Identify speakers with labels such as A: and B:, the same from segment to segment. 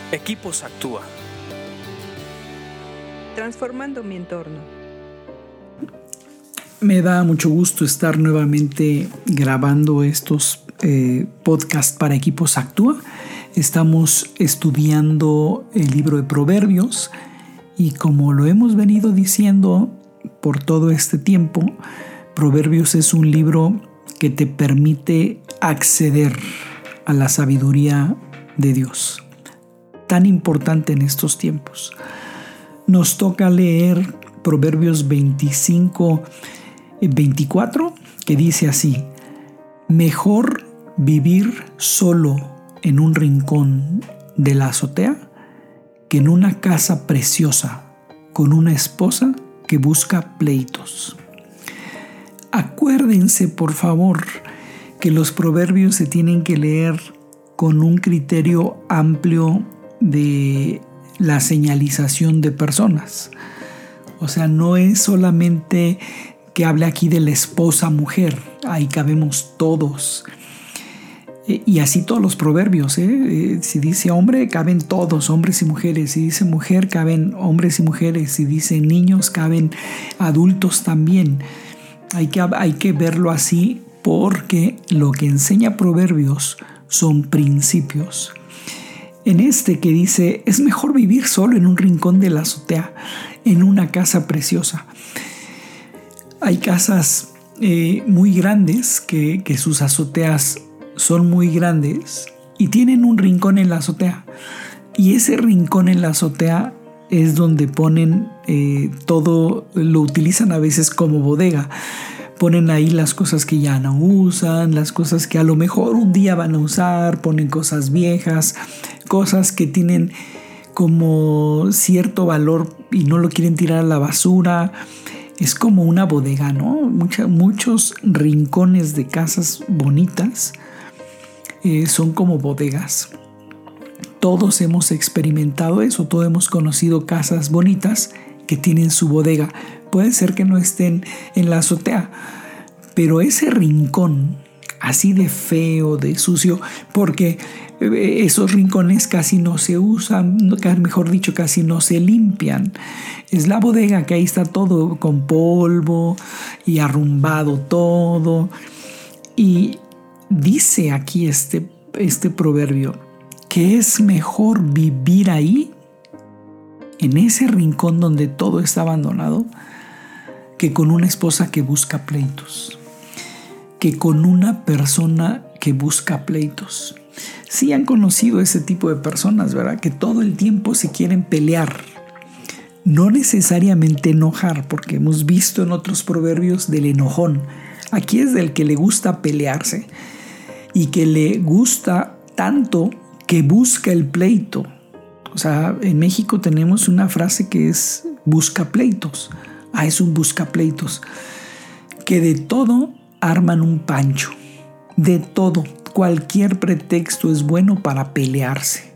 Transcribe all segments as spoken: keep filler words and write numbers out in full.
A: Equipos Actúa.
B: Transformando mi entorno.
C: Me da mucho gusto estar nuevamente grabando estos eh, podcasts para Equipos Actúa. Estamos estudiando el libro de Proverbios y como lo hemos venido diciendo por todo este tiempo, Proverbios es un libro que te permite acceder a la sabiduría de Dios, tan importante en estos tiempos. Nos toca leer Proverbios veinticinco, veinticuatro, que dice así: mejor vivir solo en un rincón de la azotea que en una casa preciosa con una esposa que busca pleitos. Acuérdense, por favor, que los proverbios se tienen que leer con un criterio amplio de la señalización de personas. O sea, no es solamente que hable aquí de la esposa mujer, ahí cabemos todos. Y así todos los proverbios, ¿eh? Si dice hombre, caben todos, hombres y mujeres. Si dice mujer, caben hombres y mujeres. Si dice niños, caben adultos también. Hay que, hay que verlo así porque lo que enseña Proverbios son principios. En este que dice, es mejor vivir solo en un rincón de la azotea, en una casa preciosa. Hay casas eh, muy grandes que, que sus azoteas son muy grandes y tienen un rincón en la azotea. Y ese rincón en la azotea es donde ponen eh, todo, lo utilizan a veces como bodega. Ponen ahí las cosas que ya no usan, las cosas que a lo mejor un día van a usar, ponen cosas viejas, cosas que tienen como cierto valor y no lo quieren tirar a la basura. Es como una bodega, ¿no? Mucha, muchos rincones de casas bonitas eh, son como bodegas. Todos hemos experimentado eso, todos hemos conocido casas bonitas que tienen su bodega. Puede ser que no estén en la azotea, pero ese rincón así de feo, de sucio, porque esos rincones casi no se usan, mejor dicho, casi no se limpian. Es la bodega que ahí está todo con polvo y arrumbado todo. Y dice aquí este, este proverbio que es mejor vivir ahí, en ese rincón donde todo está abandonado, que con una esposa que busca pleitos, que con una persona que busca pleitos. Sí han conocido ese tipo de personas, ¿verdad? Que todo el tiempo se quieren pelear. No necesariamente enojar, porque hemos visto en otros proverbios del enojón. Aquí es del que le gusta pelearse y que le gusta tanto que busca el pleito. O sea, en México tenemos una frase que es busca pleitos. Ah, es un busca pleitos. Que de todo arman un pancho. De todo. Cualquier pretexto es bueno para pelearse.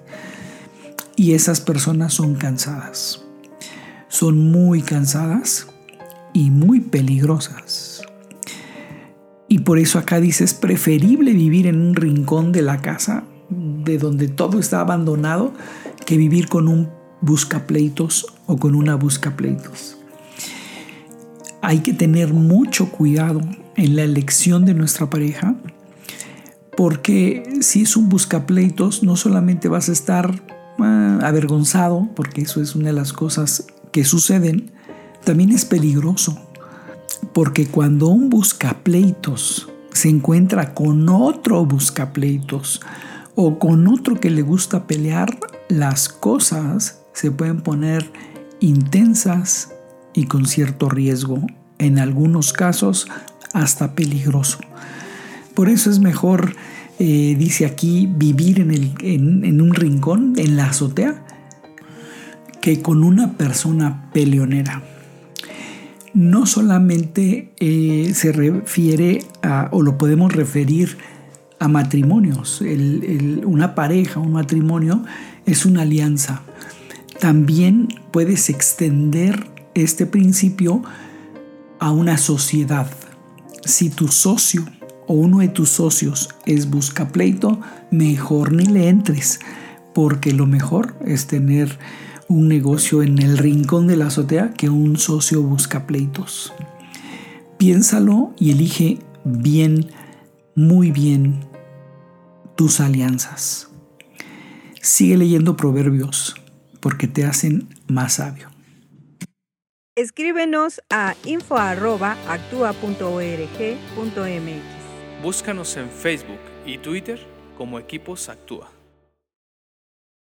C: Y esas personas son cansadas. Son muy cansadas y muy peligrosas. Y por eso acá dice, es preferible vivir en un rincón de la casa, de donde todo está abandonado, que vivir con un buscapleitos o con una buscapleitos. Hay que tener mucho cuidado en la elección de nuestra pareja, porque si es un buscapleitos, no solamente vas a estar ah, avergonzado, porque eso es una de las cosas que suceden, también es peligroso, porque cuando un buscapleitos se encuentra con otro buscapleitos o con otro que le gusta pelear, las cosas se pueden poner intensas y con cierto riesgo, en algunos casos hasta peligroso. Por eso es mejor, eh, dice aquí, vivir en, el, en, en un rincón, en la azotea, que con una persona peleonera. No solamente eh, se refiere a, o lo podemos referir a matrimonios. El, el, una pareja, un matrimonio es una alianza. También puedes extender este principio a una sociedad. Si tu socio o uno de tus socios es buscapleito, mejor ni le entres, porque lo mejor es tener un negocio en el rincón de la azotea que un socio busca pleitos. Piénsalo y elige bien, muy bien tus alianzas. Sigue leyendo Proverbios porque te hacen más sabio.
B: Escríbenos a info arroba actua punto org punto mx.
A: Búscanos en Facebook y Twitter como Equipos Actúa.